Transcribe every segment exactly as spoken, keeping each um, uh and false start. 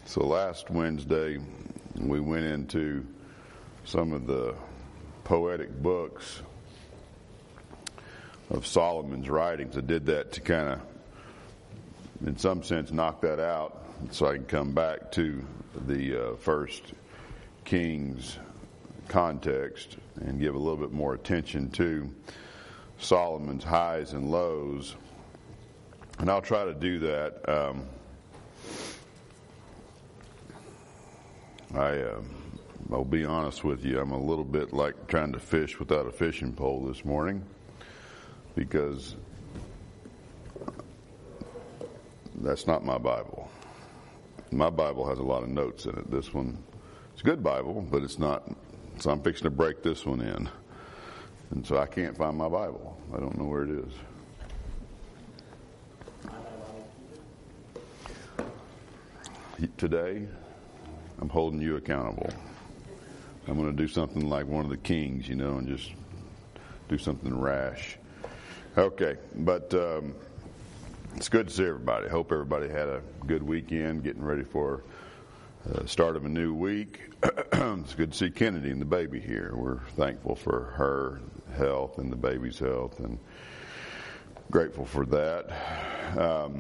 So last Wednesday, we went into some of the poetic books of Solomon's writings. I did that to kind of, in some sense, knock that out so I can come back to the uh, First Kings context and give a little bit more attention to Solomon's highs and lows. And I'll try to do that. Um, I, uh, I'll be honest with you, I'm a little bit like trying to fish without a fishing pole this morning, because that's not my Bible. My Bible has a lot of notes in it. This one, it's a good Bible, but it's not. So I'm fixing to break this one in. And so I can't find my Bible. I don't know where it is. Today, I'm holding you accountable. I'm going to do something like one of the kings, you know, and just do something rash. Okay, but um, it's good to see everybody. Hope everybody had a good weekend, getting ready for the start of a new week. It's good to see Kennedy and the baby here. We're thankful for her health and the baby's health, and grateful for that. Um,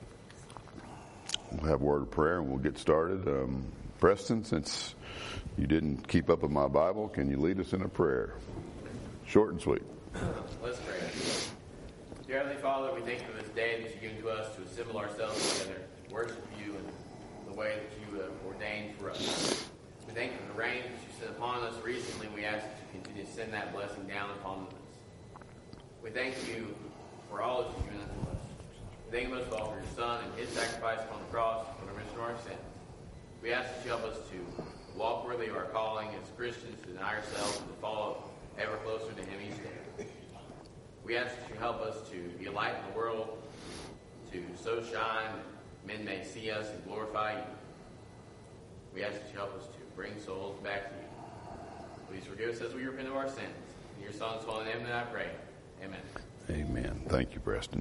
we'll have a word of prayer and we'll get started. Um, Preston, since you didn't keep up with my Bible, can you lead us in a prayer? Short and sweet. Let's pray. Dear Heavenly Father, we thank you for this day that you've given to us to assemble ourselves together, to worship you in the way that you have ordained for us. We thank you for the rain that you sent upon us recently. We ask that you continue to send that blessing down upon us. We thank you for all that you've given unto us. We thank you most of all for your Son and his sacrifice upon the cross for the remission of our sins. We ask that you help us to walk worthy of our calling as Christians, to deny ourselves and to follow ever closer to him each day. We ask that you help us to be a light in the world, to so shine that men may see us and glorify you. We ask that you help us to bring souls back to you. Please forgive us as we repent of our sins. In your Son's holy name that I pray. Amen. Amen. Thank you, Preston.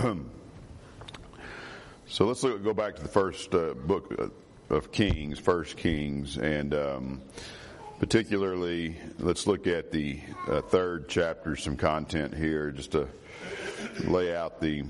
So let's look, go back to the first uh, book of Kings, First Kings, and um, particularly let's look at the uh, third chapter, some content here, just to lay out the,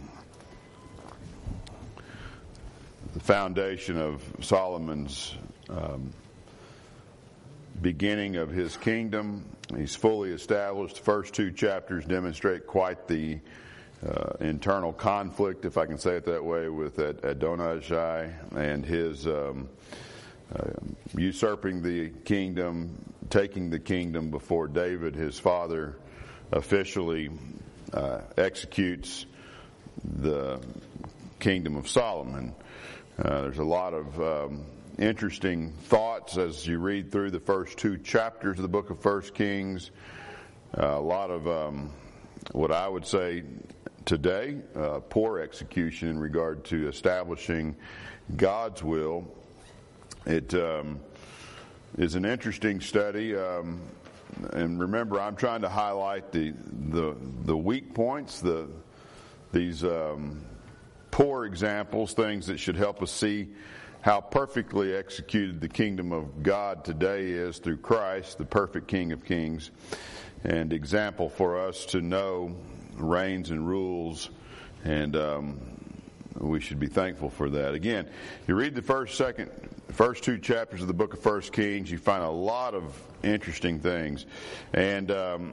the foundation of Solomon's um, beginning of his kingdom. He's fully established. The first two chapters demonstrate quite the uh, internal conflict, if I can say it that way, with Ad- Adonijah and his um, uh, usurping the kingdom, taking the kingdom before David, his father, officially uh, executes the kingdom of Solomon. Uh, there's a lot of um, interesting thoughts as you read through the first two chapters of the book of First Kings. Uh, a lot of um, what I would say today, uh, poor execution in regard to establishing God's will. It um, is an interesting study, um, and remember, I'm trying to highlight the the, the weak points, the these um, poor examples, things that should help us see how perfectly executed the kingdom of God today is through Christ, the perfect King of Kings, and example for us to know reigns and rules, and um, we should be thankful for that. Again, you read the first, second, first two chapters of the book of First Kings, you find a lot of interesting things, and um,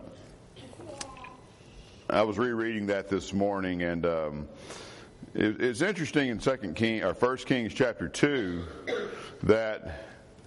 I was rereading that this morning, and um, it, it's interesting in Second King or First Kings chapter two that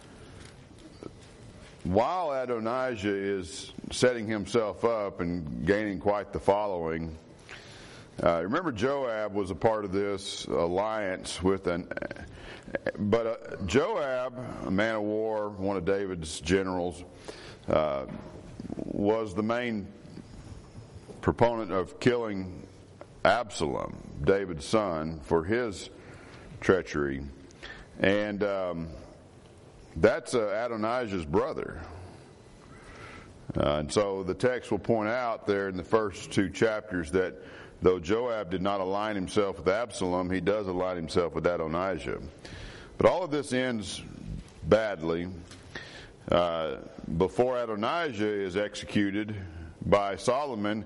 while Adonijah is setting himself up and gaining quite the following, uh, remember Joab was a part of this alliance with an, but uh, Joab, a man of war, one of David's generals, uh, was the main proponent of killing Absalom, David's son, for his treachery, and um, that's uh, Adonijah's brother. Uh, and so the text will point out there in the first two chapters that though Joab did not align himself with Absalom, he does align himself with Adonijah. But all of this ends badly. Uh, before Adonijah is executed by Solomon,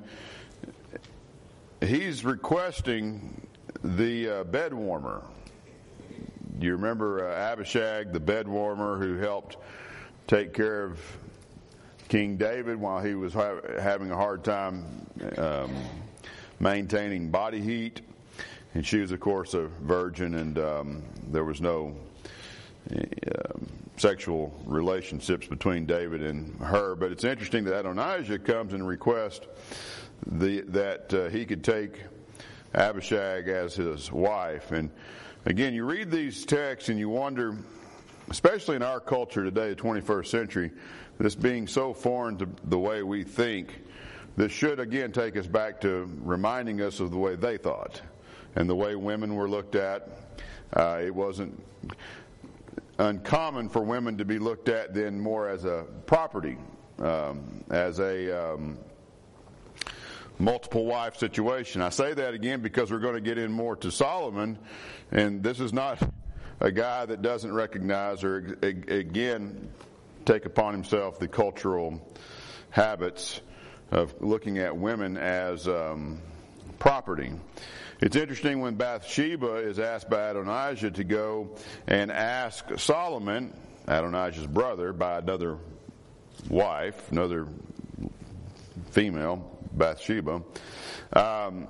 he's requesting the uh, bed warmer. You remember uh, Abishag, the bed warmer, who helped take care of King David while he was ha- having a hard time um, maintaining body heat. And she was, of course, a virgin, and um, there was no uh, sexual relationships between David and her. But it's interesting that Adonijah comes and requests the, that uh, he could take Abishag as his wife. And again, you read these texts and you wonder, especially in our culture today, the twenty-first century, this being so foreign to the way we think, this should again take us back to reminding us of the way they thought and the way women were looked at. Uh, it wasn't uncommon for women to be looked at then more as a property, um, as a um, multiple wife situation. I say that again because we're going to get in more to Solomon, and this is not a guy that doesn't recognize or again take upon himself the cultural habits of looking at women as um, property. It's interesting when Bathsheba is asked by Adonijah to go and ask Solomon, Adonijah's brother, by another wife, another female, Bathsheba. Um,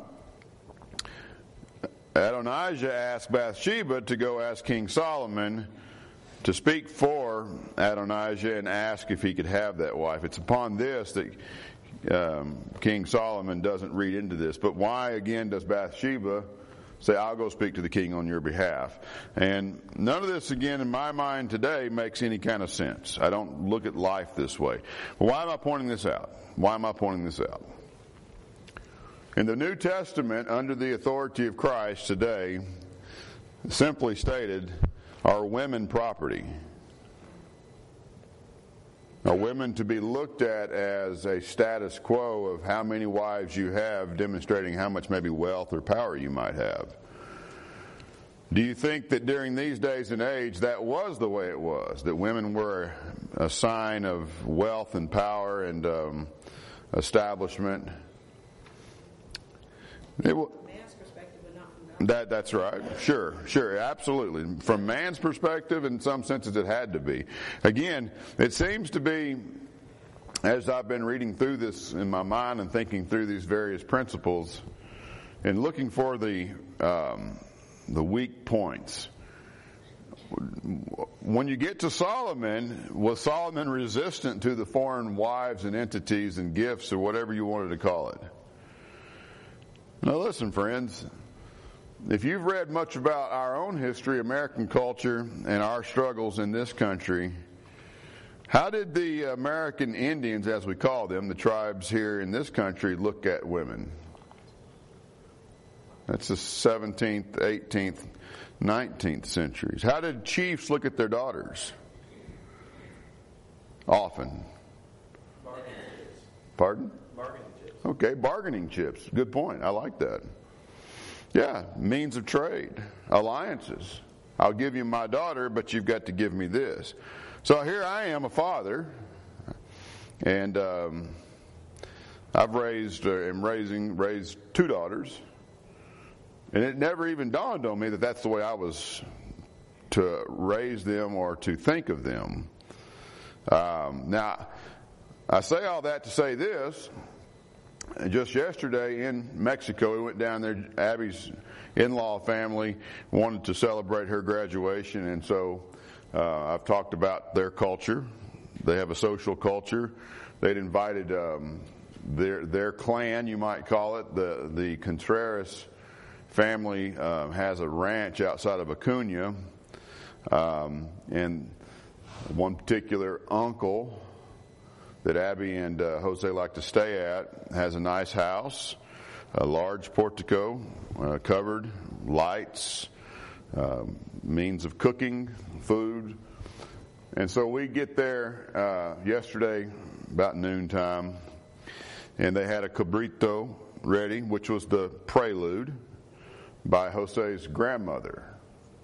Adonijah asked Bathsheba to go ask King Solomon to speak for Adonijah and ask if he could have that wife. It's upon this that um, King Solomon doesn't read into this. But why, again, does Bathsheba say, I'll go speak to the king on your behalf? And none of this, again, in my mind today makes any kind of sense. I don't look at life this way. Well, why am I pointing this out? Why am I pointing this out? In the New Testament, under the authority of Christ today, simply stated, are women property? Are women to be looked at as a status quo of how many wives you have, demonstrating how much maybe wealth or power you might have? Do you think that during these days and age that was the way it was, that women were a sign of wealth and power and um, establishment? It w- That that's right. Sure, sure, absolutely. From man's perspective, in some senses, it had to be. Again, it seems to be, as I've been reading through this in my mind and thinking through these various principles, and looking for the um, the weak points. When you get to Solomon, was Solomon resistant to the foreign wives and entities and gifts or whatever you wanted to call it? Now, listen, friends. If you've read much about our own history, American culture, and our struggles in this country, how did the American Indians, as we call them, the tribes here in this country, look at women? That's the seventeenth, eighteenth, nineteenth centuries. How did chiefs look at their daughters? Often. Bargaining chips. Pardon? Bargaining chips. Okay, bargaining chips. Good point. I like that. Yeah, means of trade, alliances. I'll give you my daughter, but you've got to give me this. So here I am, a father, and um, I've raised, uh, am raising, raised two daughters, and it never even dawned on me that that's the way I was to raise them or to think of them. Um, now, I say all that to say this. Just yesterday in Mexico, we went down there. Abby's in-law family wanted to celebrate her graduation, and so uh, I've talked about their culture. They have a social culture. They'd invited um, their their clan, you might call it. The the Contreras family uh, has a ranch outside of Acuña, um, and one particular uncle that Abby and uh, Jose like to stay at has a nice house, a large portico, uh, covered, lights, uh, means of cooking, food. And so we get there uh, yesterday about noontime, and they had a cabrito ready, which was the prelude by Jose's grandmother.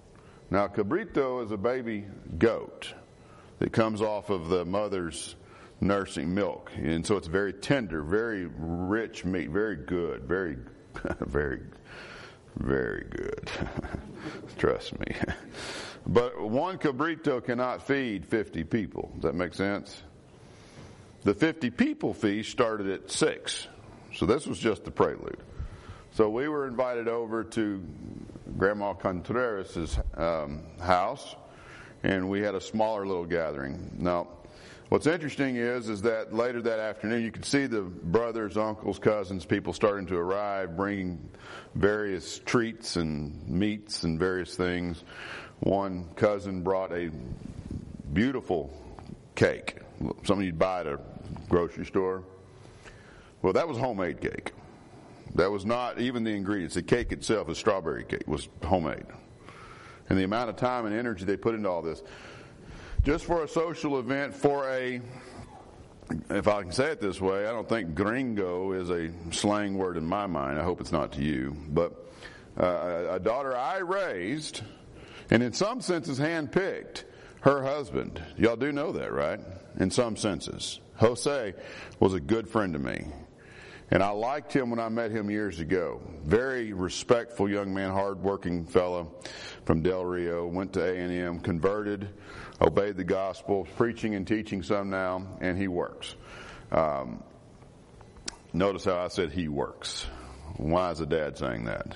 Now, cabrito is a baby goat that comes off of the mother's nursing milk. And so it's very tender, very rich meat, very good, very, very, very good. Trust me. But one cabrito cannot feed fifty people. Does that make sense? The fifty people feast started at six. So this was just the prelude. So we were invited over to Grandma Contreras' um, house, and we had a smaller little gathering. Now, what's interesting is, is that later that afternoon, you could see the brothers, uncles, cousins, people starting to arrive, bringing various treats and meats and various things. One cousin brought a beautiful cake, something you'd buy at a grocery store. Well, that was homemade cake. That was not even the ingredients. The cake itself, the strawberry cake, was homemade. And the amount of time and energy they put into all this. Just for a social event, for a, if I can say it this way, I don't think gringo is a slang word in my mind. I hope it's not to you. But uh, a daughter I raised, and in some senses handpicked, her husband. Y'all do know that, right? In some senses. Jose was a good friend to me. And I liked him when I met him years ago. Very respectful young man, hard-working fellow from Del Rio. Went to A and M, converted, obeyed the gospel, preaching and teaching some now, and he works. Um, notice how I said he works. Why is a dad saying that?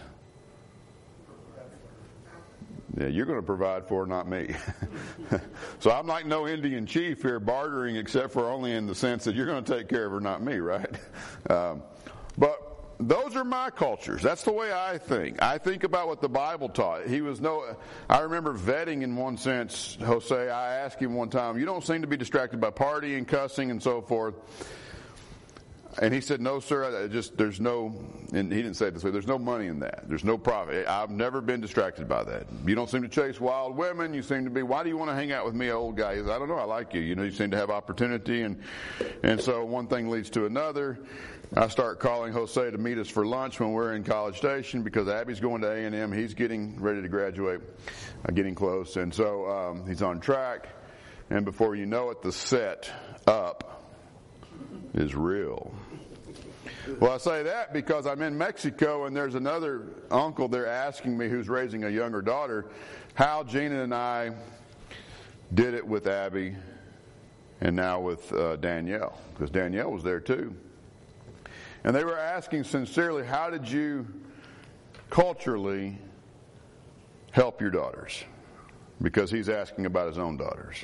Yeah, you're going to provide for her, not me. So I'm like no Indian chief here bartering, except for only in the sense that you're going to take care of her, not me, right? Um, but those are my cultures. That's the way I think. I think about what the Bible taught. He was no, I remember vetting in one sense, Jose. I asked him one time, you don't seem to be distracted by partying, cussing, and so forth. And he said, no, sir, I just, there's no, and he didn't say it this way, there's no money in that. There's no profit. I've never been distracted by that. You don't seem to chase wild women. You seem to be, why do you want to hang out with me, old guy? He says, I don't know, I like you. You know, you seem to have opportunity. And, and so one thing leads to another. I start calling Jose to meet us for lunch when we're in College Station because Abby's going to A and M. He's getting ready to graduate, uh, getting close. And so um, he's on track. And before you know it, the set up is real. Well, I say that because I'm in Mexico and there's another uncle there asking me who's raising a younger daughter how Gina and I did it with Abby and now with uh, Danielle, because Danielle was there too. And they were asking sincerely, how did you culturally help your daughters? Because he's asking about his own daughters.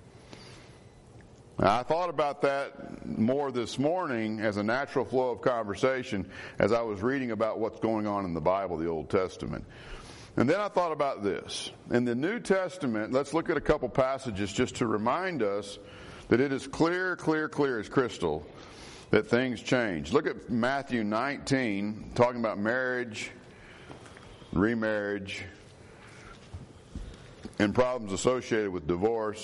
Now, I thought about that more this morning as a natural flow of conversation as I was reading about what's going on in the Bible, the Old Testament. And then I thought about this. In the New Testament, let's look at a couple passages just to remind us that it is clear, clear, clear as crystal that things change. Look at Matthew nineteen, talking about marriage, remarriage, and problems associated with divorce.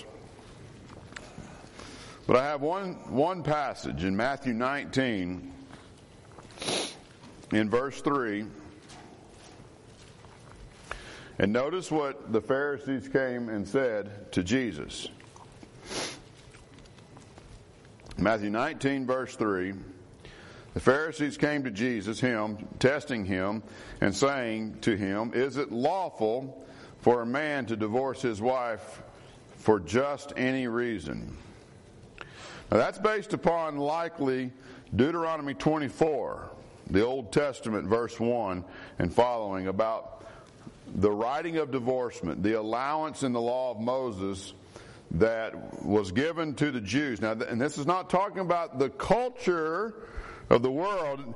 But I have one one passage in Matthew nineteen, in verse three. And notice what the Pharisees came and said to Jesus. Matthew nineteen, verse three. The Pharisees came to Jesus, him, testing him, and saying to him, is it lawful for a man to divorce his wife for just any reason? Now that's based upon likely Deuteronomy twenty-four, the Old Testament, verse one and following, about the writing of divorcement, the allowance in the law of Moses that was given to the Jews. Now, and this is not talking about the culture of the world.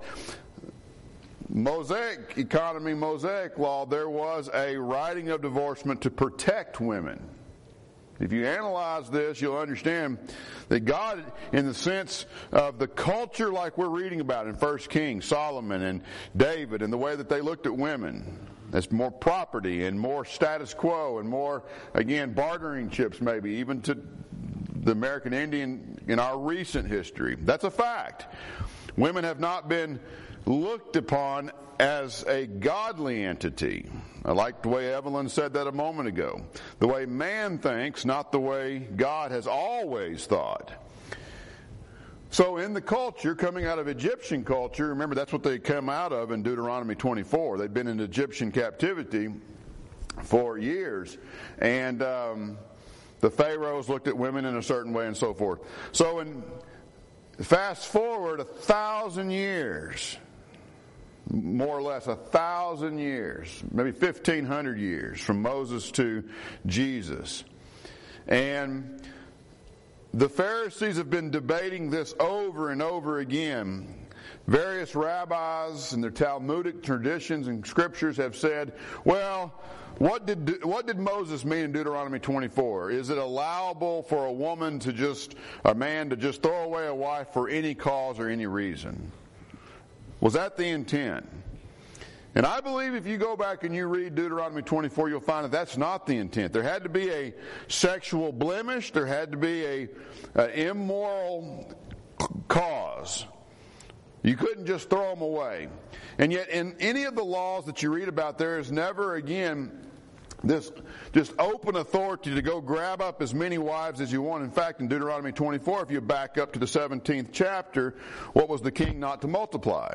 Mosaic economy, Mosaic law, there was a writing of divorcement to protect women. If you analyze this, you'll understand that God, in the sense of the culture like we're reading about in First Kings, Solomon and David, and the way that they looked at women, as more property and more status quo and more, again, bartering chips maybe, even to the American Indian in our recent history. That's a fact. Women have not been looked upon as a godly entity. I like the way Evelyn said that a moment ago. The way man thinks, not the way God has always thought. So in the culture, coming out of Egyptian culture, remember that's what they come out of in Deuteronomy twenty-four. They'd been in Egyptian captivity for years. And um, the pharaohs looked at women in a certain way and so forth. So in fast forward a thousand years, more or less a thousand years, maybe fifteen hundred years from Moses to Jesus. And the Pharisees have been debating this over and over again. Various rabbis and their Talmudic traditions and scriptures have said, well, what did what did Moses mean in Deuteronomy twenty-four? Is it allowable for a woman to just, a man to just throw away a wife for any cause or any reason? Was that the intent? And I believe if you go back and you read Deuteronomy twenty-four, you'll find that that's not the intent. There had to be a sexual blemish. There had to be a, an immoral cause. You couldn't just throw them away. And yet in any of the laws that you read about, there is never again this just open authority to go grab up as many wives as you want. In fact, in Deuteronomy twenty-four, if you back up to the seventeenth chapter, what was the king not to multiply?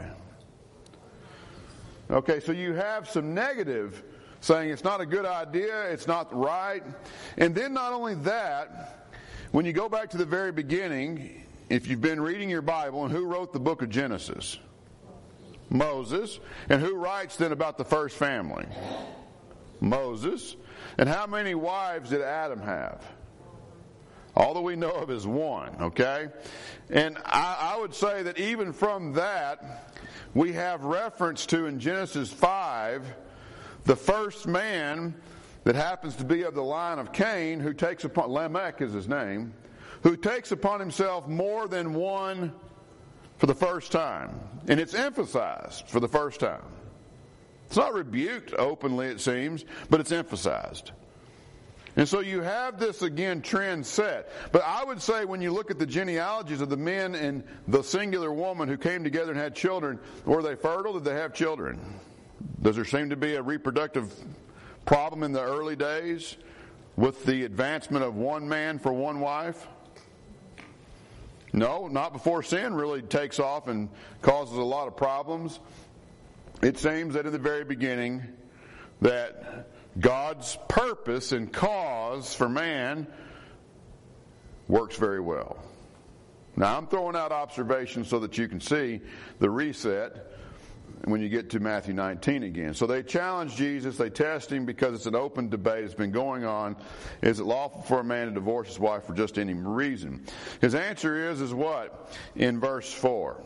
Okay, so you have some negative saying it's not a good idea, it's not right. And then not only that, when you go back to the very beginning, if you've been reading your Bible, and who wrote the book of Genesis? Moses. And who writes then about the first family? Moses. And how many wives did Adam have? All that we know of is one, okay? And I, I would say that even from that, we have reference to in Genesis five, the first man that happens to be of the line of Cain, who takes upon, Lamech is his name, who takes upon himself more than one for the first time. And it's emphasized for the first time. It's not rebuked openly, it seems, but it's emphasized. And so you have this, again, trend set. But I would say when you look at the genealogies of the men and the singular woman who came together and had children, were they fertile? Did they have children? Does there seem to be a reproductive problem in the early days with the advancement of one man for one wife? No, not before sin really takes off and causes a lot of problems. It seems that in the very beginning that God's purpose and cause for man works very well. Now, I'm throwing out observations so that you can see the reset when you get to Matthew nineteen again. So they challenge Jesus, they test him because it's an open debate. It's been going on. Is it lawful for a man to divorce his wife for just any reason? His answer is, is what? In verse four.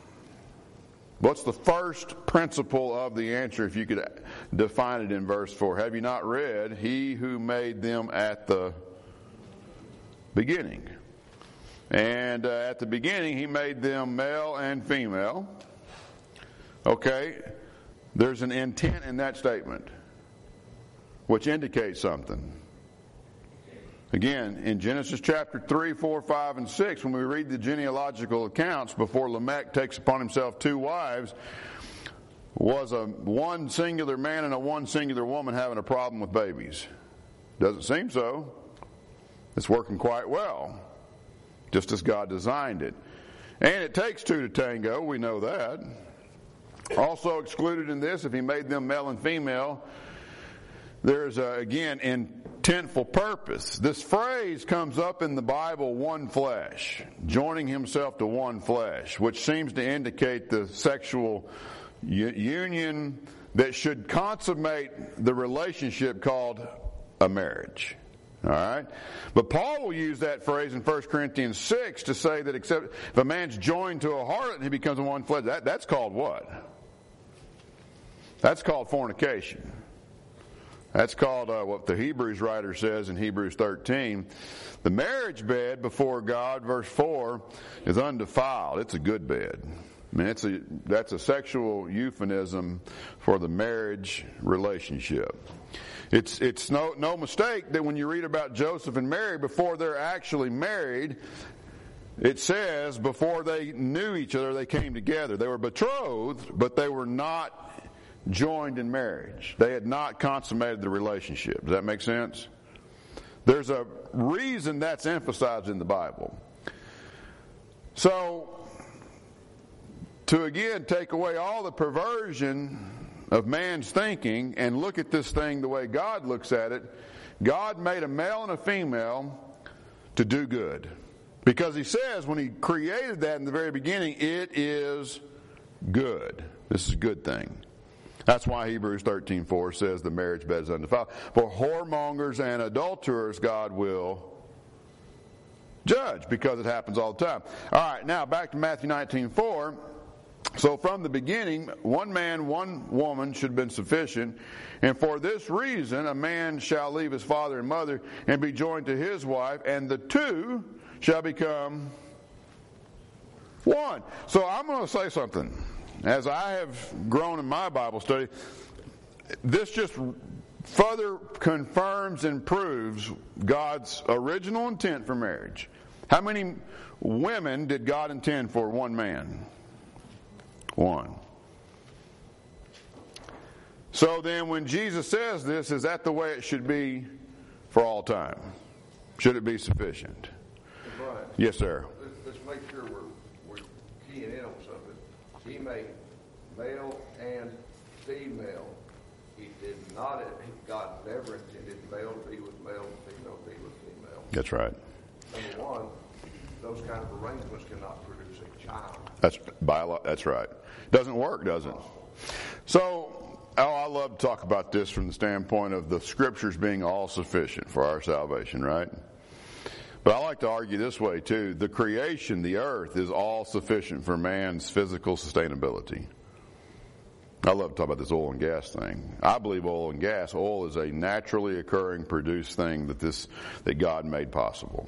What's the first principle of the answer if you could define it in verse four? Have you not read, he who made them at the beginning? And uh, at the beginning, he made them male and female. Okay, there's an intent in that statement, which indicates something. Again, in Genesis chapter three, four, five, and six, when we read the genealogical accounts, before Lamech takes upon himself two wives, was a one singular man and a one singular woman having a problem with babies? Doesn't seem so. It's working quite well, just as God designed it. And it takes two to tango, we know that. Also excluded in this, if he made them male and female, there's, a, again, intentful purpose. This phrase comes up in the Bible, one flesh, joining himself to one flesh, which seems to indicate the sexual u- union that should consummate the relationship called a marriage. All right? But Paul will use that phrase in First Corinthians six to say that except if a man's joined to a harlot and he becomes one flesh, that, that's called what? That's called fornication. That's called uh, what the Hebrews writer says in Hebrews thirteen. The marriage bed before God, verse four, is undefiled. It's a good bed. I mean, it's a, that's a sexual euphemism for the marriage relationship. It's it's no no mistake that when you read about Joseph and Mary before they're actually married, It says before they knew each other, they came together. They were betrothed, but they were not joined in marriage. They had not consummated the relationship. Does that make sense? There's a reason that's emphasized in the Bible. So, to again take away all the perversion of man's thinking and look at this thing the way God looks at it, God made a male and a female to do good. Because he says when he created that in the very beginning, it is good. This is a good thing. That's why Hebrews thirteen four says the marriage bed is undefiled. For whoremongers and adulterers God will judge, because it happens all the time. All right, now back to Matthew nineteen four. So from the beginning, one man, one woman should have been sufficient. And for this reason, a man shall leave his father and mother and be joined to his wife, and the two shall become one. So I'm going to say something. As I have grown in my Bible study, this just further confirms and proves God's original intent for marriage. How many women did God intend for one man? One. So then when Jesus says this, is that the way it should be for all time? Should it be sufficient? Brian, yes, sir. Let's, let's make sure we're, we're keying in on something. He made male and female. He did not, God never intended male to be with male and female to be with female. That's right. Number one, those kind of arrangements cannot produce a child. That's bio, That's right. Doesn't work, does it? So, oh, I love to talk about this from the standpoint of the Scriptures being all sufficient for our salvation, right? But I like to argue this way too. The creation, the earth, is all sufficient for man's physical sustainability. I love to talk about this oil and gas thing. I believe oil and gas, oil is a naturally occurring, produced thing that this that God made possible.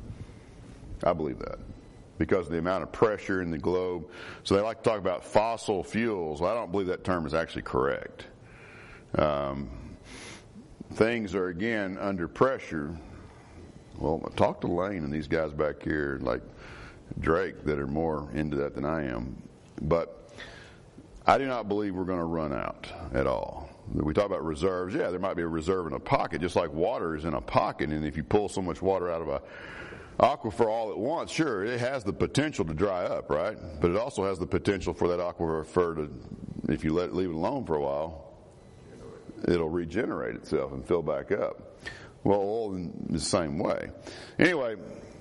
I believe that. Because of the amount of pressure in the globe. So they like to talk about fossil fuels. Well, I don't believe that term is actually correct. Um, things are, again, under pressure. Well, talk to Lane and these guys back here, like Drake, that are more into that than I am. But I do not believe we're going to run out at all. We talk about reserves. Yeah, there might be a reserve in a pocket, just like water is in a pocket. And if you pull so much water out of a aquifer all at once, sure, it has the potential to dry up, right? But it also has the potential for that aquifer to, if you let it leave it alone for a while, it'll regenerate itself and fill back up. Well, oil in the same way. Anyway,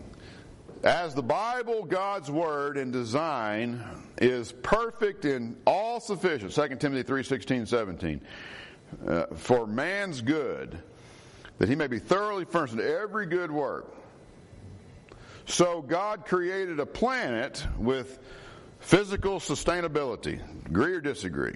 as the Bible, God's Word and design is perfect and all sufficient, Second Timothy three sixteen, seventeen, uh, for man's good, that he may be thoroughly furnished in every good work. So God created a planet with physical sustainability. Agree or disagree?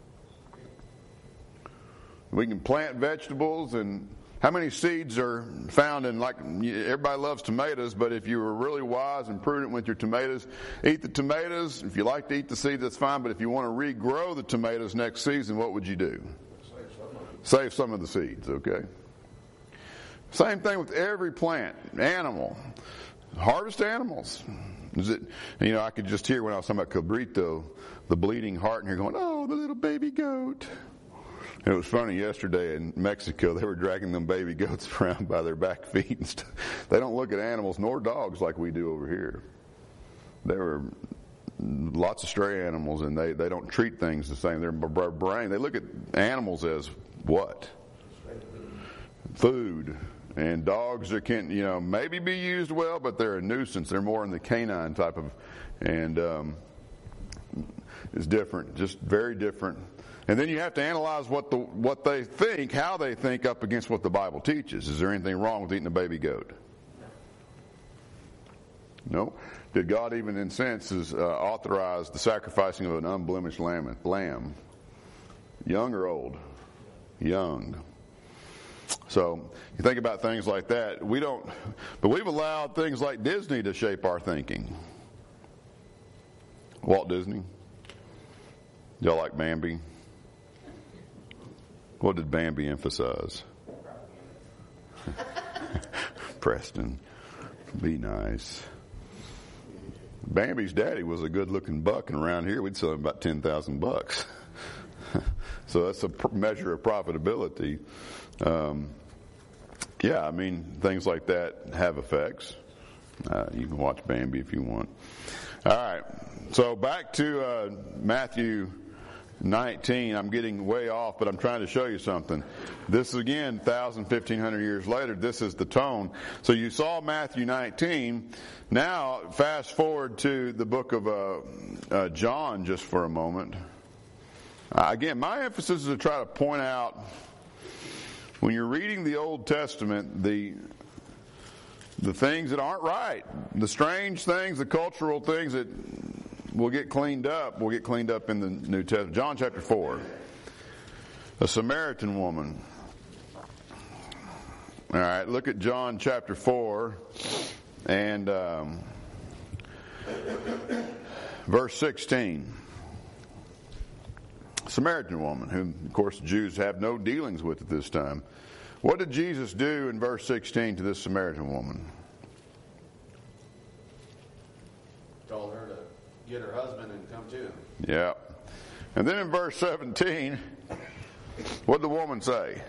We can plant vegetables, and how many seeds are found in, like, everybody loves tomatoes, but if you were really wise and prudent with your tomatoes, eat the tomatoes. If you like to eat the seeds, that's fine, but if you want to regrow the tomatoes next season, what would you do? Save some of it. Save some of the seeds, okay? Same thing with every plant, animal. Harvest animals. Is it? You know, I could just hear when I was talking about cabrito, the bleeding heart, and you're going, "Oh, the little baby goat." And it was funny yesterday in Mexico. They were dragging them baby goats around by their back feet and stuff. They don't look at animals nor dogs like we do over here. There were lots of stray animals, and they, they don't treat things the same. Their brain, they look at animals as what? Food. And dogs are can you know maybe be used well, but they're a nuisance. They're more in the canine type of, and um, it's different, just very different. And then you have to analyze what the what they think, how they think, up against what the Bible teaches. Is there anything wrong with eating a baby goat? No. Did God even, in senses, uh, authorize the sacrificing of an unblemished lamb? Lamb, young or old? Young. So you think about things like that. We don't, but we've allowed things like Disney to shape our thinking. Walt Disney. Y'all like Bambi? What did Bambi emphasize? Preston, be nice. Bambi's daddy was a good-looking buck, and around here we'd sell him about ten thousand bucks. So that's a pr- measure of profitability. Um, yeah, I mean, things like that have effects. Uh, you can watch Bambi if you want. All right, so back to uh, Matthew nineteen. I'm getting way off, but I'm trying to show you something. This is, again, one thousand, fifteen hundred years later. This is the tone. So you saw Matthew nineteen. Now, fast forward to the book of uh, uh, John just for a moment. Uh, again, my emphasis is to try to point out, when you're reading the Old Testament, the the things that aren't right, the strange things, the cultural things that will get cleaned up, will get cleaned up in the New Testament. John chapter four. A Samaritan woman. All right, look at John chapter four and um, verse sixteen. Samaritan woman, whom, of course, Jews have no dealings with at this time. What did Jesus do in verse sixteen to this Samaritan woman? Told her to get her husband and come to him. Yeah. And then in verse seventeen, what did the woman say?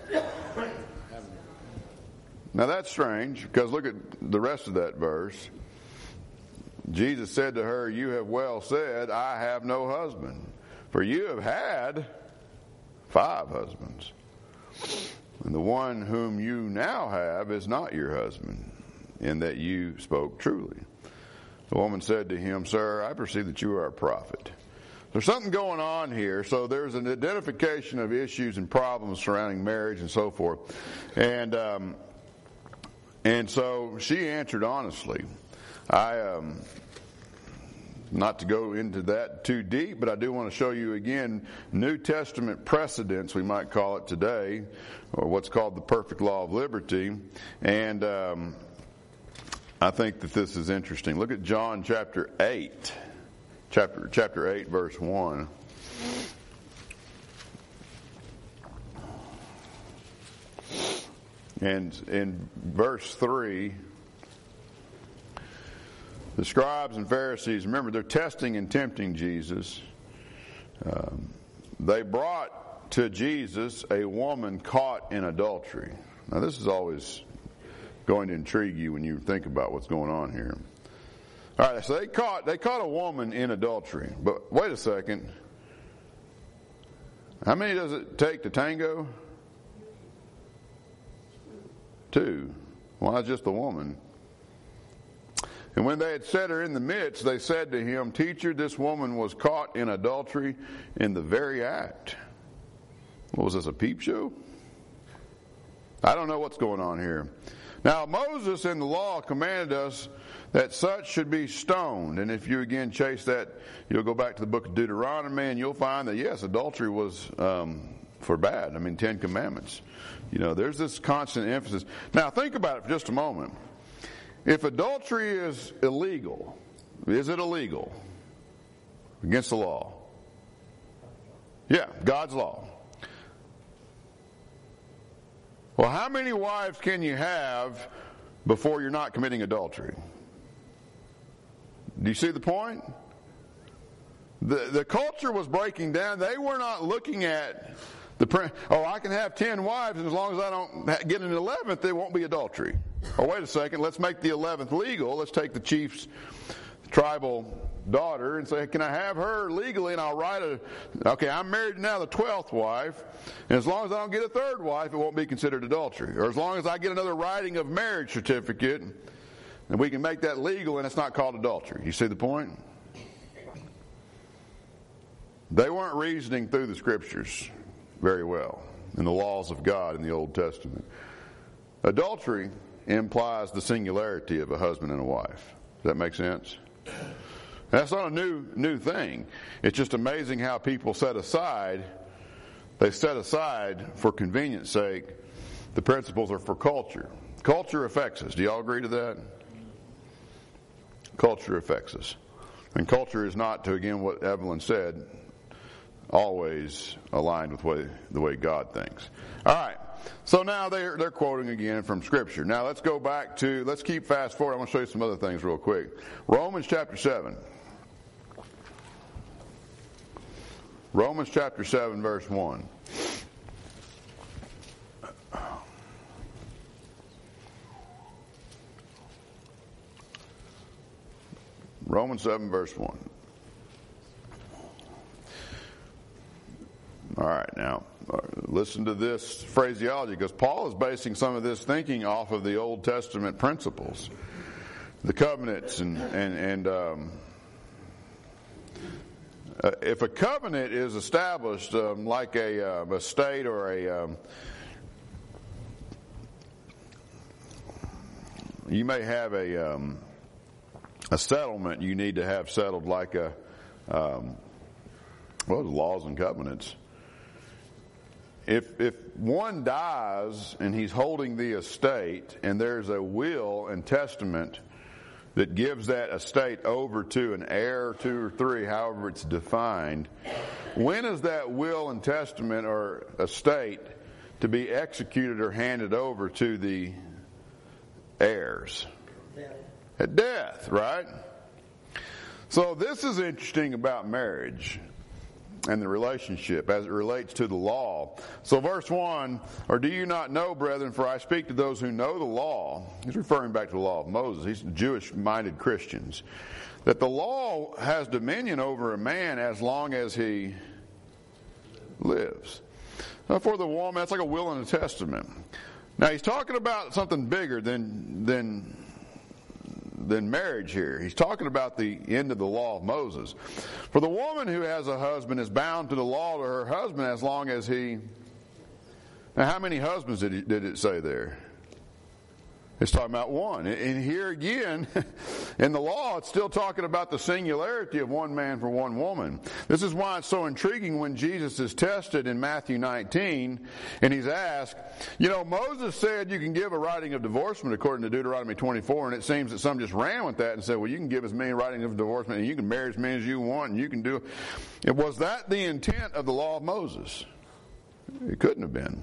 Now that's strange, because look at the rest of that verse. Jesus said to her, "You have well said, I have no husband. For you have had five husbands, and the one whom you now have is not your husband, in that you spoke truly." The woman said to him, "Sir, I perceive that you are a prophet." There's something going on here. So there's an identification of issues and problems surrounding marriage and so forth. And um, and so she answered honestly. I... Um, Not to go into that too deep, but I do want to show you again New Testament precedents, we might call it today, or what's called the perfect law of liberty. And um, I think that this is interesting. Look at John chapter eight, chapter chapter eight, verse one. And in verse three. The scribes and Pharisees, remember, they're testing and tempting Jesus. Um, they brought to Jesus a woman caught in adultery. Now, this is always going to intrigue you when you think about what's going on here. All right, so they caught they caught a woman in adultery. But wait a second. How many does it take to tango? Two. Why well, just the woman? And when they had set her in the midst, they said to him, "Teacher, this woman was caught in adultery in the very act." What was this, a peep show? I don't know what's going on here. Now, Moses in the law commanded us that such should be stoned. And if you again chase that, you'll go back to the book of Deuteronomy and you'll find that, yes, adultery was um, for bad. I mean, Ten Commandments. You know, there's this constant emphasis. Now, think about it for just a moment. If adultery is illegal, is it illegal? Against the law? Yeah, God's law. Well, how many wives can you have before you're not committing adultery? Do you see the point? The, the culture was breaking down. They were not looking at the, oh, I can have ten wives, and as long as I don't get an eleventh, there won't be adultery. Oh, wait a second, let's make the eleventh legal. Let's take the chief's tribal daughter and say, can I have her legally? And I'll write a, okay, I'm married to now the twelfth wife, and as long as I don't get a third wife, it won't be considered adultery. Or as long as I get another writing of marriage certificate, and we can make that legal, and it's not called adultery. You see the point? They weren't reasoning through the scriptures very well in the laws of God in the Old Testament. Adultery implies the singularity of a husband and a wife. Does that make sense? That's not a new new thing. It's just amazing how people set aside, they set aside for convenience sake, the principles are for culture. Culture affects us. Do y'all agree to that? Culture affects us. And culture is not, to again what Evelyn said, always aligned with way, the way God thinks. All right. so now they're, they're quoting again from Scripture. Now let's go back to, let's keep fast forward. I want to show you some other things real quick. Romans chapter seven. Romans chapter seven, verse one. Romans seven, verse one. All right, now, listen to this phraseology, because Paul is basing some of this thinking off of the Old Testament principles, the covenants, and, and, and um, uh, if a covenant is established um, like a, uh, a state or a, um, you may have a, um, a settlement you need to have settled like a, um, well, the laws and covenants. If if one dies and he's holding the estate and there's a will and testament that gives that estate over to an heir, two or three, however it's defined, when is that will and testament or estate to be executed or handed over to the heirs? Death. At death, right? So this is interesting about marriage and the relationship as it relates to the law. So verse one, or do you not know, brethren, for I speak to those who know the law. He's referring back to the law of Moses. He's Jewish-minded Christians. That the law has dominion over a man as long as he lives. Now, for the woman, that's like a will and a testament. Now he's talking about something bigger than than than marriage here. He's talking about the end of the law of Moses. For the woman who has a husband is bound to the law to her husband as long as he... Now, how many husbands did, he, did it say there? It's talking about one. And here again, in the law, it's still talking about the singularity of one man for one woman. This is why it's so intriguing when Jesus is tested in Matthew nineteen, and he's asked, you know, Moses said you can give a writing of divorcement according to Deuteronomy twenty-four, and it seems that some just ran with that and said, well, you can give as many writings of divorcement, and you can marry as many as you want, and you can do it. Was that the intent of the law of Moses? It couldn't have been.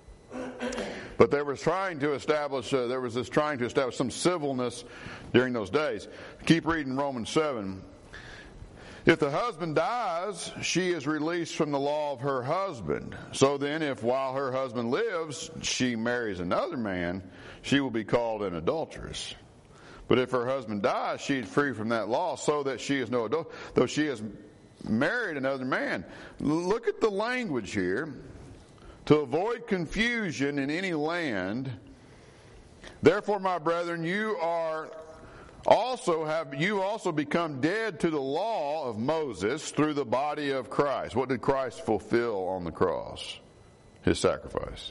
But there was trying to establish, uh, there was this trying to establish some civilness during those days. Keep reading Romans seven. If the husband dies, she is released from the law of her husband. So then, if while her husband lives, she marries another man, she will be called an adulteress. But if her husband dies, she is free from that law, so that she is no adulteress, though she has married another man. Look at the language here. To avoid confusion in any land, therefore, my brethren, you are also have you also become dead to the law of Moses through the body of Christ. What did Christ fulfill on the cross? His sacrifice.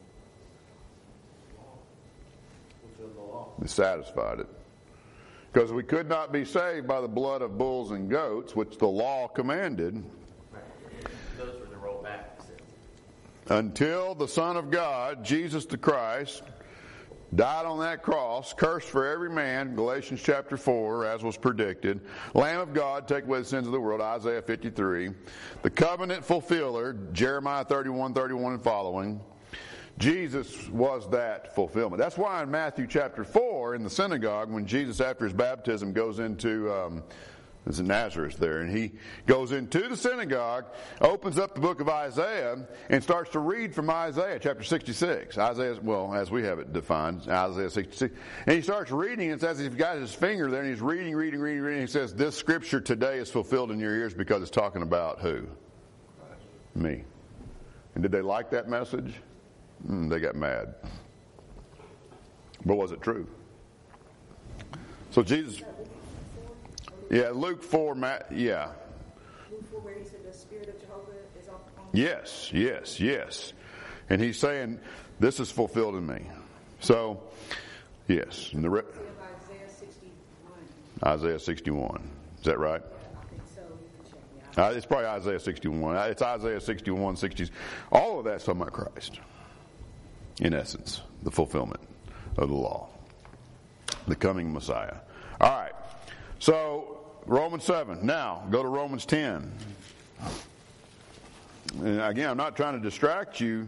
He satisfied it. Because we could not be saved by the blood of bulls and goats, which the law commanded. Those were the rollback. Until the Son of God, Jesus the Christ, died on that cross, cursed for every man, Galatians chapter four, as was predicted. Lamb of God, take away the sins of the world, Isaiah fifty-three. The covenant fulfiller, Jeremiah thirty-one, thirty-one and following. Jesus was that fulfillment. That's why in Matthew chapter four, in the synagogue, when Jesus, after his baptism, goes into... Um, It's in Nazareth there, and he goes into the synagogue, opens up the book of Isaiah, and starts to read from Isaiah chapter sixty-six. Isaiah, well, as we have it defined, Isaiah sixty-six. And he starts reading, and it's as if he's got his finger there, and he's reading, reading, reading, reading. He says, this scripture today is fulfilled in your ears because it's talking about who? Me. And did they like that message? Mm, they got mad. But was it true? So Jesus... Yeah, Luke four, yeah. Luke four, where he said the Spirit of Jehovah is on. Yes, yes, yes. And he's saying, this is fulfilled in me. So, yes. And the re- Isaiah sixty-one. Isaiah sixty-one. Is that right? Yeah, I think so. You can check me out. Uh, it's probably Isaiah sixty-one. It's Isaiah sixty-one, sixty. All of that's talking about Christ. In essence, the fulfillment of the law. The coming Messiah. All right. So, Romans seven. Now, go to Romans ten. And again, I'm not trying to distract you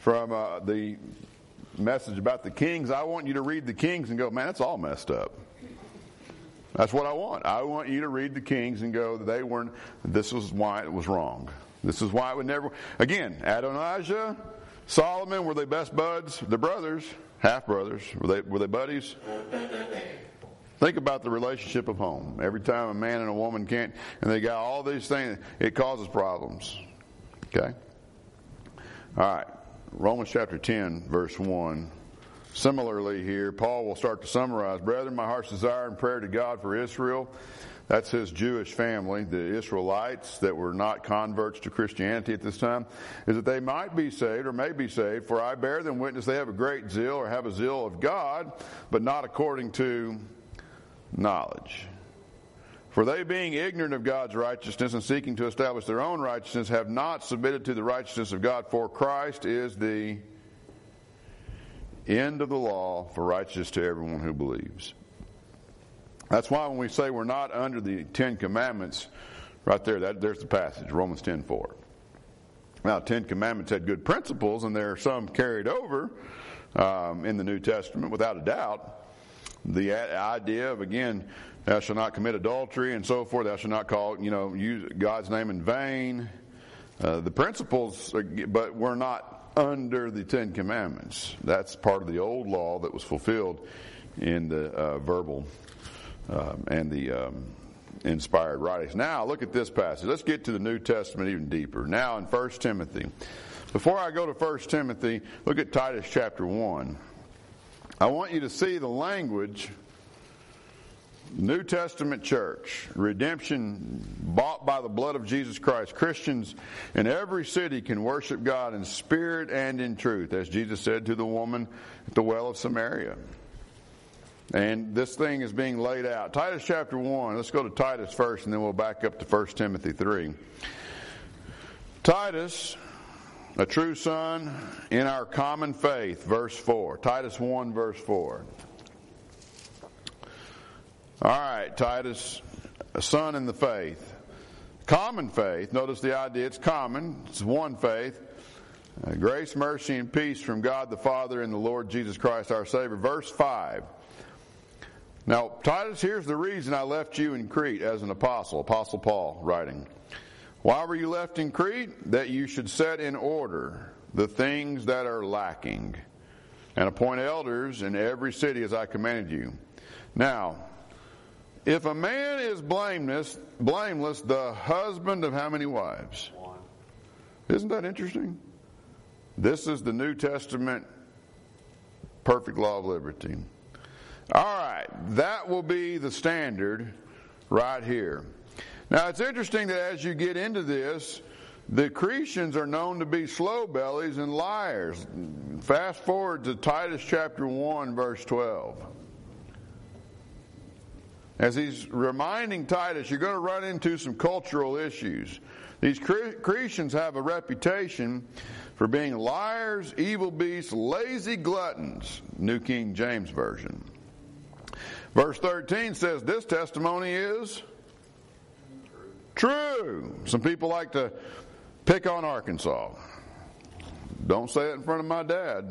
from uh, the message about the kings, I want you to read the kings and go, man, that's all messed up. That's what I want. I want you to read the kings and go, they weren't, this was why it was wrong. This is why it would never, again, Adonijah, Solomon, were they best buds? They're brothers, half brothers. Were they, were they buddies? Think about the relationship of home. Every time a man and a woman can't, and they got all these things, it causes problems. Okay? All right. Romans chapter ten, verse one. Similarly here, Paul will start to summarize, brethren, my heart's desire and prayer to God for Israel. That's his Jewish family, the Israelites that were not converts to Christianity at this time, is that they might be saved or may be saved. For I bear them witness they have a great zeal or have a zeal of God, but not according to knowledge. For they, being ignorant of God's righteousness and seeking to establish their own righteousness, have not submitted to the righteousness of God. For Christ is the end of the law for righteousness to everyone who believes. That's why when we say we're not under the Ten Commandments, right there, that, there's the passage, Romans ten four. Now, Ten Commandments had good principles, and there are some carried over um, in the New Testament, without a doubt. The idea of, again, thou shalt not commit adultery and so forth, thou shalt not call, you know, use God's name in vain. Uh, the principles, but we're not under the Ten Commandments. That's part of the old law that was fulfilled in the uh, verbal um, and the um, inspired writings. Now, look at this passage. Let's get to the New Testament even deeper. Now, in First Timothy. Before I go to First Timothy, look at Titus chapter one. I want you to see the language. New Testament church, redemption bought by the blood of Jesus Christ. Christians in every city can worship God in spirit and in truth, as Jesus said to the woman at the well of Samaria. And this thing is being laid out. Titus chapter one. Let's go to Titus first, and then we'll back up to First Timothy three. Titus, a true son in our common faith, verse four. Titus one, verse four. All right, Titus, a son in the faith. Common faith. Notice the idea. It's common. It's one faith. Uh, grace, mercy, and peace from God the Father and the Lord Jesus Christ our Savior. Verse five. Now, Titus, here's the reason I left you in Crete as an apostle. Apostle Paul writing. Why were you left in Crete? That you should set in order the things that are lacking, and appoint elders in every city as I commanded you. Now, if a man is blameless, blameless, the husband of how many wives? One. Isn't that interesting? This is the New Testament perfect law of liberty. All right, that will be the standard right here. Now, it's interesting that as you get into this, the Cretians are known to be slow bellies and liars. Fast forward to Titus chapter one, verse twelve. As he's reminding Titus, you're going to run into some cultural issues. These Cretians have a reputation for being liars, evil beasts, lazy gluttons. New King James Version. Verse thirteen says this testimony is true. Some people like to pick on Arkansas. Don't say it in front of my dad.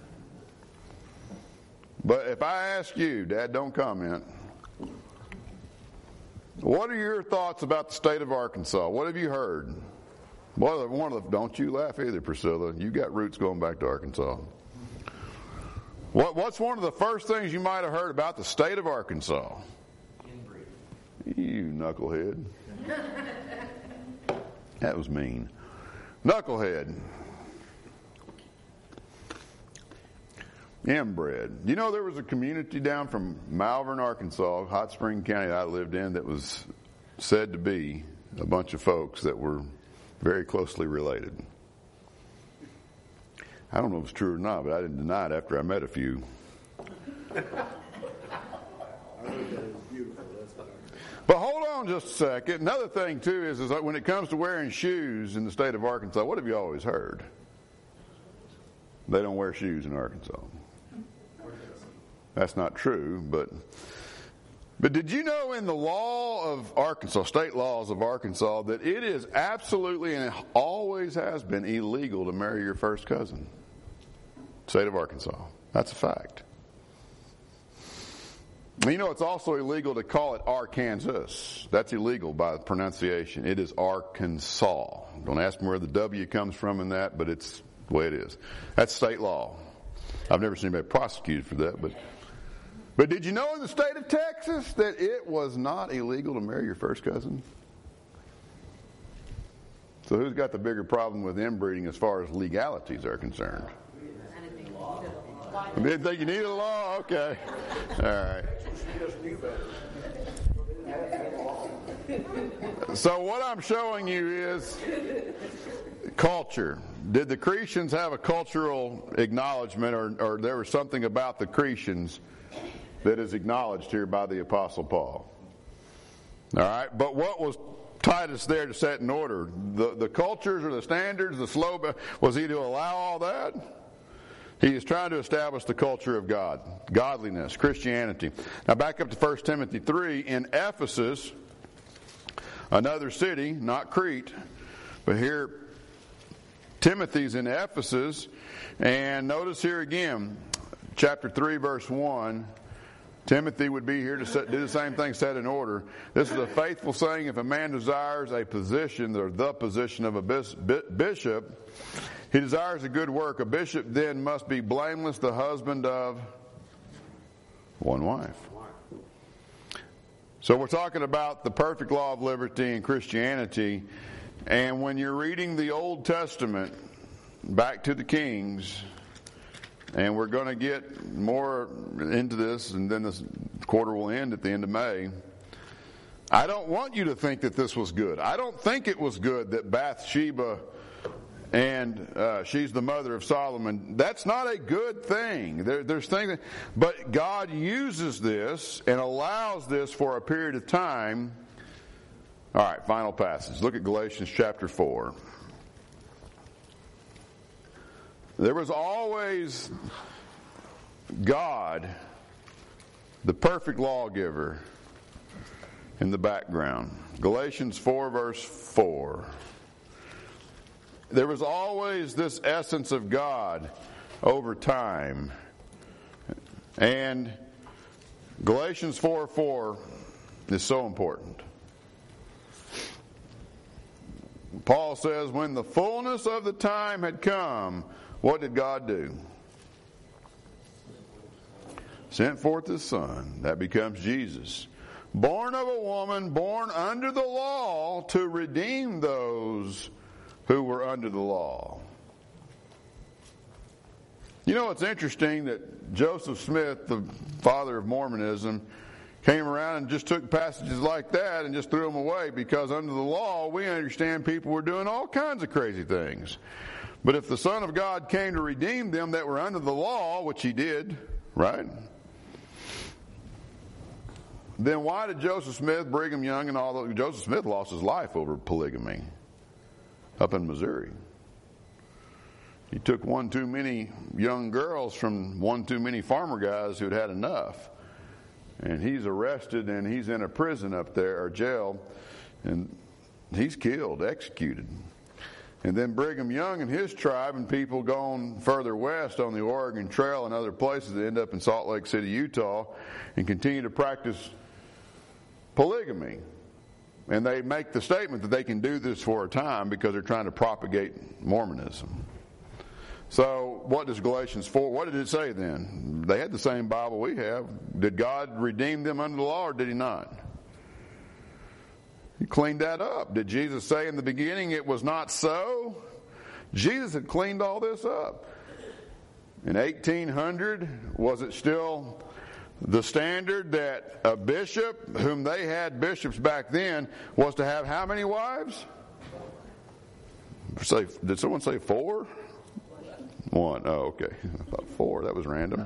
But if I ask you, Dad, don't comment. What are your thoughts about the state of Arkansas? What have you heard? Well, one of the, don't you laugh either, Priscilla. You got roots going back to Arkansas. What, what's one of the first things you might have heard about the state of Arkansas? Inbreeding. You knucklehead. That was mean. Knucklehead. Inbred. You know, there was a community down from Malvern, Arkansas, Hot Spring County that I lived in, that was said to be a bunch of folks that were very closely related. I don't know if it's true or not, but I didn't deny it after I met a few. But hold on just a second. Another thing, too, is, is that when it comes to wearing shoes in the state of Arkansas, what have you always heard? They don't wear shoes in Arkansas. That's not true, but but did you know in the law of Arkansas, state laws of Arkansas, that it is absolutely and it always has been illegal to marry your first cousin? State of Arkansas. That's a fact. You know, it's also illegal to call it Arkansas. That's illegal by pronunciation. It is Arkansas. Don't ask me where the W comes from in that, but it's the way it is. That's state law. I've never seen anybody prosecuted for that, but but did you know in the state of Texas that it was not illegal to marry your first cousin? So who's got the bigger problem with inbreeding as far as legalities are concerned? I didn't think you needed a law? Okay. All right. So what I'm showing you is culture. Did the Cretans have a cultural acknowledgement, or, or there was something about the Cretans that is acknowledged here by the Apostle Paul? All right. But what was Titus there to set in order? The, the cultures or the standards, the slow, was he to allow all that? He is trying to establish the culture of God, godliness, Christianity. Now back up to First Timothy three. In Ephesus, another city, not Crete, but here Timothy's in Ephesus. And notice here again, chapter three, verse one. Timothy would be here to set, do the same thing, set in order. This is a faithful saying: if a man desires a position, or the position of a bishop, he desires a good work. A bishop then must be blameless, the husband of one wife. So we're talking about the perfect law of liberty in Christianity. And when you're reading the Old Testament back to the Kings, and we're going to get more into this, and then this quarter will end at the end of May, I don't want you to think that this was good. I don't think it was good that Bathsheba, and uh, she's the mother of Solomon. That's not a good thing. There, there's things, that, but God uses this and allows this for a period of time. All right, final passage. Look at Galatians chapter four. There was always God, the perfect lawgiver, in the background. Galatians four, verse four. There was always this essence of God over time. And Galatians four four is so important. Paul says, when the fullness of the time had come, what did God do? Sent forth His Son. That becomes Jesus. Born of a woman, born under the law, to redeem those who were under the law. You know, it's interesting that Joseph Smith, the father of Mormonism, came around and just took passages like that and just threw them away, because under the law, we understand people were doing all kinds of crazy things. But if the Son of God came to redeem them that were under the law, which He did, right? Then why did Joseph Smith, Brigham Young, and all those? Joseph Smith lost his life over polygamy up in Missouri. He took one too many young girls from one too many farmer guys who'd had enough. And he's arrested, and he's in a prison up there, or jail, and he's killed, executed. And then Brigham Young and his tribe and people gone further west on the Oregon Trail and other places that end up in Salt Lake City, Utah, and continue to practice polygamy. And they make the statement that they can do this for a time because they're trying to propagate Mormonism. So what does Galatians four, what did it say then? They had the same Bible we have. Did God redeem them under the law, or did He not? He cleaned that up. Did Jesus say in the beginning it was not so? Jesus had cleaned all this up. In eighteen hundred, was it still the standard that a bishop, whom they had bishops back then, was to have how many wives? Say, did someone say four? One. Oh, okay. I thought four. That was random.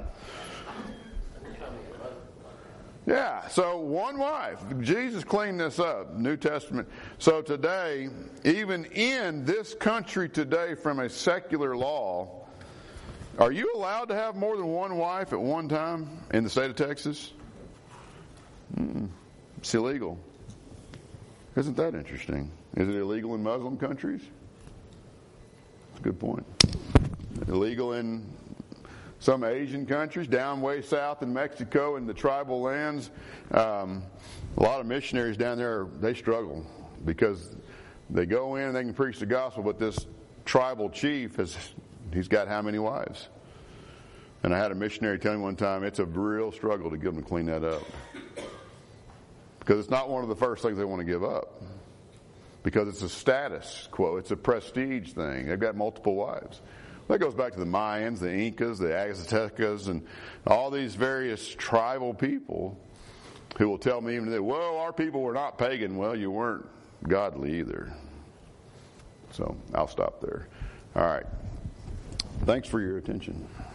Yeah, so one wife. Jesus cleaned this up, New Testament. So today, even in this country today, from a secular law, are you allowed to have more than one wife at one time in the state of Texas? Mm-mm. It's illegal. Isn't that interesting? Is it illegal in Muslim countries? That's a good point. Illegal in some Asian countries, down way south in Mexico in the tribal lands, um, a lot of missionaries down there, they struggle because they go in and they can preach the gospel, but this tribal chief, has he's got how many wives? And I had a missionary tell me one time, it's a real struggle to get them to clean that up. Because it's not one of the first things they want to give up. Because it's a status quo. It's a prestige thing. They've got multiple wives. That goes back to the Mayans, the Incas, the Aztecas, and all these various tribal people who will tell me even today, well, our people were not pagan. Well, you weren't godly either. So I'll stop there. All right. Thanks for your attention.